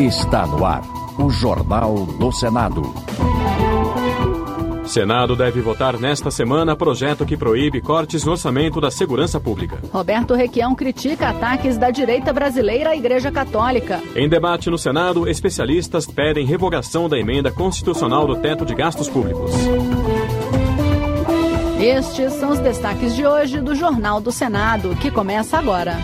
Está no ar o Jornal do Senado. Senado deve votar nesta semana projeto que proíbe cortes no orçamento da segurança pública. Roberto Requião critica ataques da direita brasileira à Igreja Católica. Em debate no Senado, especialistas pedem revogação da emenda constitucional do teto de gastos públicos. Estes são os destaques de hoje do Jornal do Senado, que começa agora.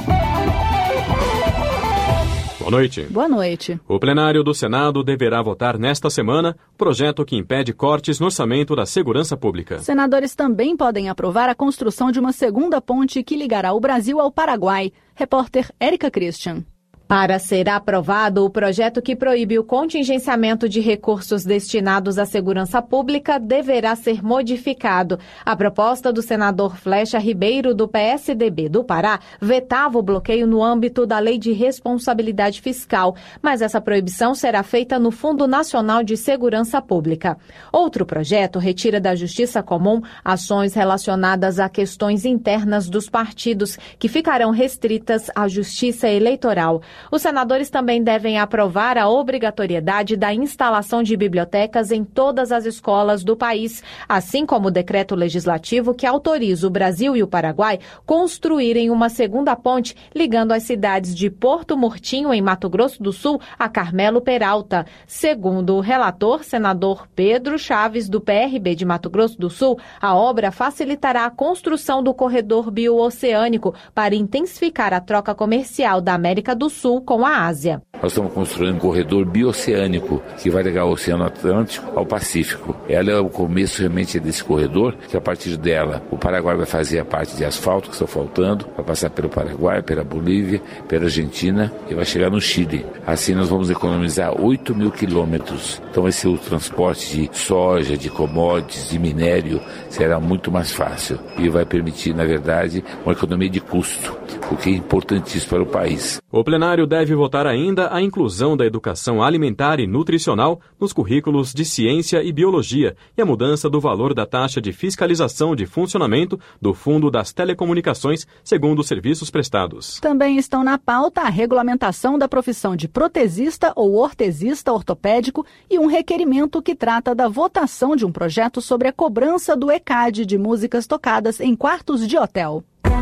Boa noite. Boa noite. O plenário do Senado deverá votar nesta semana projeto que impede cortes no orçamento da segurança pública. Senadores também podem aprovar a construção de uma segunda ponte que ligará o Brasil ao Paraguai. Repórter Érica Christian. Para ser aprovado, o projeto que proíbe o contingenciamento de recursos destinados à segurança pública deverá ser modificado. A proposta do senador Flecha Ribeiro, do PSDB do Pará, vetava o bloqueio no âmbito da Lei de Responsabilidade Fiscal, mas essa proibição será feita no Fundo Nacional de Segurança Pública. Outro projeto retira da Justiça Comum ações relacionadas a questões internas dos partidos, que ficarão restritas à Justiça Eleitoral. Os senadores também devem aprovar a obrigatoriedade da instalação de bibliotecas em todas as escolas do país, assim como o decreto legislativo que autoriza o Brasil e o Paraguai construírem uma segunda ponte ligando as cidades de Porto Murtinho, em Mato Grosso do Sul, a Carmelo Peralta. Segundo o relator, senador Pedro Chaves, do PRB de Mato Grosso do Sul, a obra facilitará a construção do corredor bio-oceânico para intensificar a troca comercial da América do Sul com a Ásia. Nós estamos construindo um corredor bioceânico que vai ligar o Oceano Atlântico ao Pacífico. Ela é o começo realmente desse corredor, que a partir dela o Paraguai vai fazer a parte de asfalto que está faltando, vai passar pelo Paraguai, pela Bolívia, pela Argentina e vai chegar no Chile. Assim nós vamos economizar 8.000 quilômetros. Então vai ser o transporte de soja, de commodities, de minério, será muito mais fácil e vai permitir, na verdade, uma economia de custo, o que é importantíssimo para o país. O plenário deve votar ainda a inclusão da educação alimentar e nutricional nos currículos de ciência e biologia e a mudança do valor da taxa de fiscalização de funcionamento do Fundo das Telecomunicações, segundo os serviços prestados. Também estão na pauta a regulamentação da profissão de protesista ou ortesista ortopédico e um requerimento que trata da votação de um projeto sobre a cobrança do ECAD de músicas tocadas em quartos de hotel.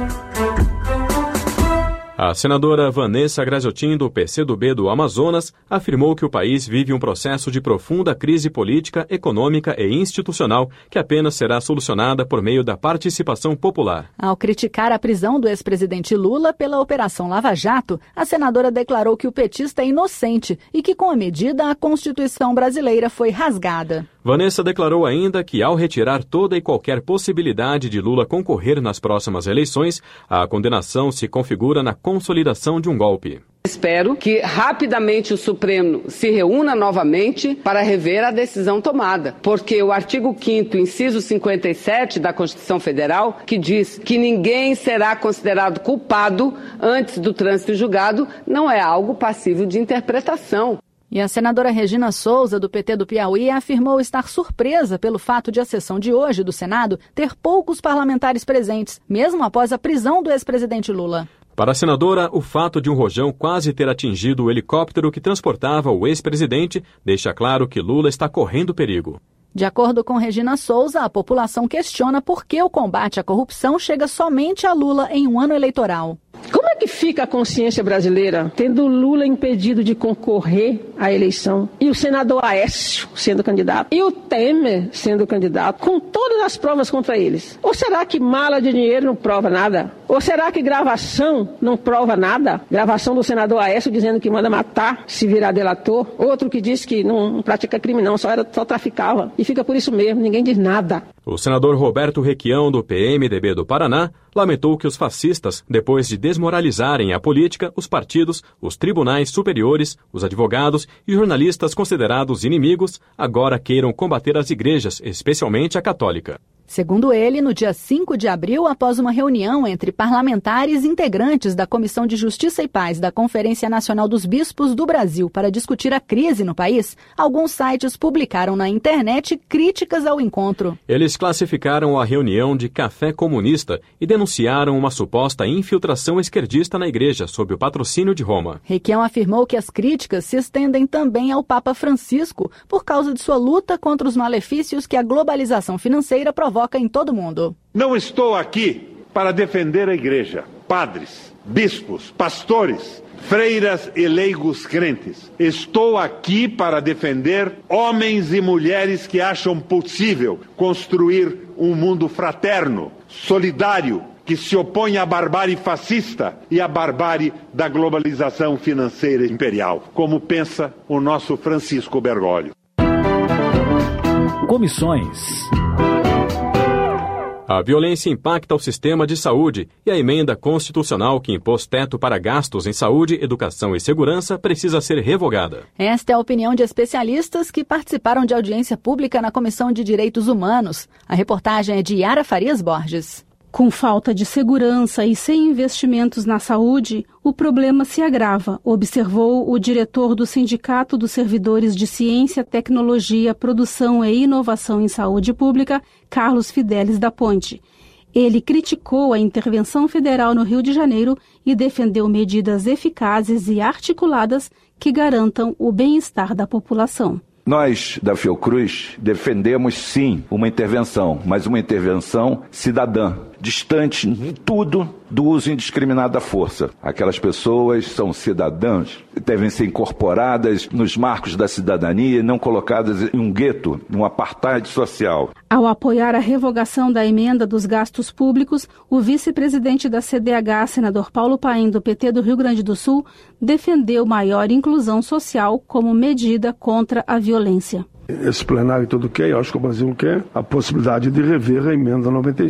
A senadora Vanessa Graziotin, do PCdoB do Amazonas, afirmou que o país vive um processo de profunda crise política, econômica e institucional que apenas será solucionada por meio da participação popular. Ao criticar a prisão do ex-presidente Lula pela Operação Lava Jato, a senadora declarou que o petista é inocente e que, com a medida, a Constituição brasileira foi rasgada. Vanessa declarou ainda que, ao retirar toda e qualquer possibilidade de Lula concorrer nas próximas eleições, a condenação se configura na consolidação de um golpe. Espero que rapidamente o Supremo se reúna novamente para rever a decisão tomada, porque o artigo 5º, inciso 57 da Constituição Federal, que diz que ninguém será considerado culpado antes do trânsito julgado, não é algo passível de interpretação. E a senadora Regina Souza, do PT do Piauí, afirmou estar surpresa pelo fato de a sessão de hoje do Senado ter poucos parlamentares presentes, mesmo após a prisão do ex-presidente Lula. Para a senadora, o fato de um rojão quase ter atingido o helicóptero que transportava o ex-presidente deixa claro que Lula está correndo perigo. De acordo com Regina Souza, a população questiona por que o combate à corrupção chega somente a Lula em um ano eleitoral. Como é que fica a consciência brasileira tendo Lula impedido de concorrer à eleição e o senador Aécio sendo candidato e o Temer sendo candidato com todas as provas contra eles? Ou será que mala de dinheiro não prova nada? Ou será que gravação não prova nada? Gravação do senador Aécio dizendo que manda matar se virar delator. Outro que diz que não pratica crime não, só traficava. E fica por isso mesmo, ninguém diz nada. O senador Roberto Requião, do PMDB do Paraná, lamentou que os fascistas, depois de desmoralizarem a política, os partidos, os tribunais superiores, os advogados e jornalistas considerados inimigos, agora queiram combater as igrejas, especialmente a católica. Segundo ele, no dia 5 de abril, após uma reunião entre parlamentares integrantes da Comissão de Justiça e Paz da Conferência Nacional dos Bispos do Brasil para discutir a crise no país, alguns sites publicaram na internet críticas ao encontro. Eles classificaram a reunião de café comunista e denunciaram uma suposta infiltração esquerdista na igreja sob o patrocínio de Roma. Requião afirmou que as críticas se estendem também ao Papa Francisco por causa de sua luta contra os malefícios que a globalização financeira provoca em todo mundo. Não estou aqui para defender a igreja, padres, bispos, pastores, freiras e leigos crentes. Estou aqui para defender homens e mulheres que acham possível construir um mundo fraterno, solidário, que se opõe à barbárie fascista e à barbárie da globalização financeira imperial, como pensa o nosso Francisco Bergoglio. Comissões. A violência impacta o sistema de saúde e a emenda constitucional que impôs teto para gastos em saúde, educação e segurança precisa ser revogada. Esta é a opinião de especialistas que participaram de audiência pública na Comissão de Direitos Humanos. A reportagem é de Yara Farias Borges. Com falta de segurança e sem investimentos na saúde, o problema se agrava, observou o diretor do Sindicato dos Servidores de Ciência, Tecnologia, Produção e Inovação em Saúde Pública, Carlos Fidelis da Ponte. Ele criticou a intervenção federal no Rio de Janeiro e defendeu medidas eficazes e articuladas que garantam o bem-estar da população. Nós, da Fiocruz, defendemos sim uma intervenção, mas uma intervenção cidadã, distante em tudo do uso indiscriminado da força. Aquelas pessoas são cidadãs, devem ser incorporadas nos marcos da cidadania e não colocadas em um gueto, em um apartheid social. Ao apoiar a revogação da emenda dos gastos públicos, o vice-presidente da CDH, senador Paulo Paim, do PT do Rio Grande do Sul, defendeu maior inclusão social como medida contra a violência. Esse plenário todo quer, eu acho que o Brasil quer, a possibilidade de rever a emenda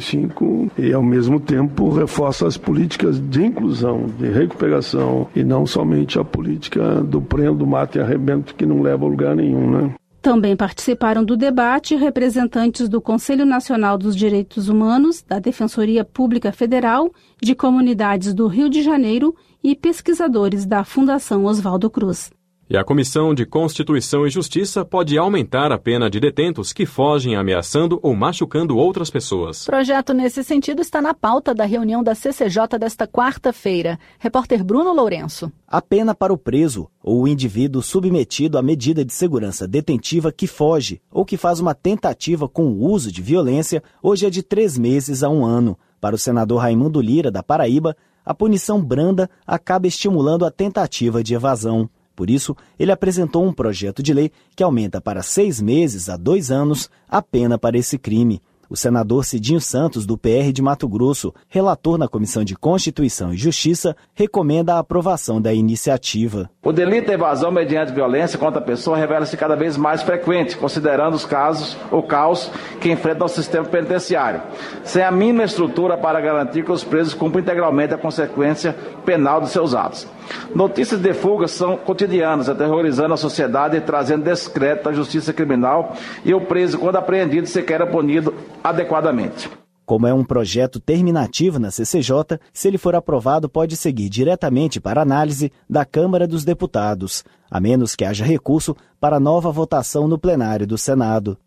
95 e, ao mesmo tempo, reforça as políticas de inclusão, de recuperação e não somente a política do prendo, mate e arrebento que não leva a lugar nenhum, né? Também participaram do debate representantes do Conselho Nacional dos Direitos Humanos, da Defensoria Pública Federal, de comunidades do Rio de Janeiro e pesquisadores da Fundação Oswaldo Cruz. E a Comissão de Constituição e Justiça pode aumentar a pena de detentos que fogem ameaçando ou machucando outras pessoas. O projeto nesse sentido está na pauta da reunião da CCJ desta quarta-feira. Repórter Bruno Lourenço. A pena para o preso ou o indivíduo submetido à medida de segurança detentiva que foge ou que faz uma tentativa com o uso de violência hoje é de 3 meses a 1 ano. Para o senador Raimundo Lira, da Paraíba, a punição branda acaba estimulando a tentativa de evasão. Por isso, ele apresentou um projeto de lei que aumenta para 6 meses a 2 anos a pena para esse crime. O senador Cidinho Santos, do PR de Mato Grosso, relator na Comissão de Constituição e Justiça, recomenda a aprovação da iniciativa. O delito de evasão mediante violência contra a pessoa revela-se cada vez mais frequente, considerando os casos, o caos que enfrenta o sistema penitenciário, sem a mínima estrutura para garantir que os presos cumprem integralmente a consequência penal de seus atos. Notícias de fuga são cotidianas, aterrorizando a sociedade e trazendo descrédito à justiça criminal e o preso, quando apreendido, sequer é punido adequadamente. Como é um projeto terminativo na CCJ, se ele for aprovado, pode seguir diretamente para análise da Câmara dos Deputados, a menos que haja recurso para nova votação no plenário do Senado.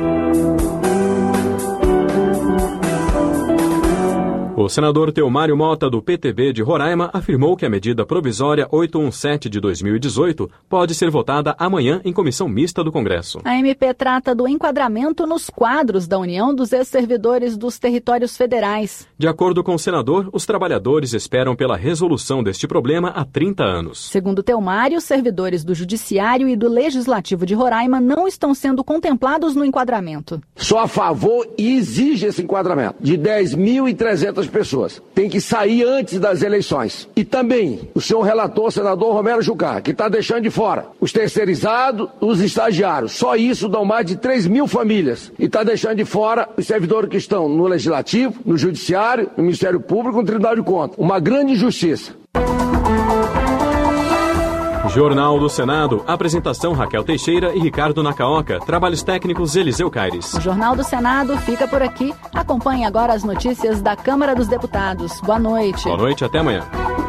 O senador Teomário Mota, do PTB de Roraima, afirmou que a medida provisória 817 de 2018 pode ser votada amanhã em comissão mista do Congresso. A MP trata do enquadramento nos quadros da União dos ex-servidores dos territórios federais. De acordo com o senador, os trabalhadores esperam pela resolução deste problema há 30 anos. Segundo Teomário, os servidores do Judiciário e do Legislativo de Roraima não estão sendo contemplados no enquadramento. Sou a favor e exige esse enquadramento de 10.300 pessoas. Tem que sair antes das eleições. E também o senhor relator, senador Romero Jucá, que está deixando de fora os terceirizados, os estagiários. Só isso dão mais de 3.000 famílias. E está deixando de fora os servidores que estão no Legislativo, no Judiciário, no Ministério Público, no Tribunal de Contas. Uma grande injustiça. Jornal do Senado. Apresentação Raquel Teixeira e Ricardo Nacaoca. Trabalhos técnicos Eliseu Caires. O Jornal do Senado fica por aqui. Acompanhe agora as notícias da Câmara dos Deputados. Boa noite. Boa noite, até amanhã.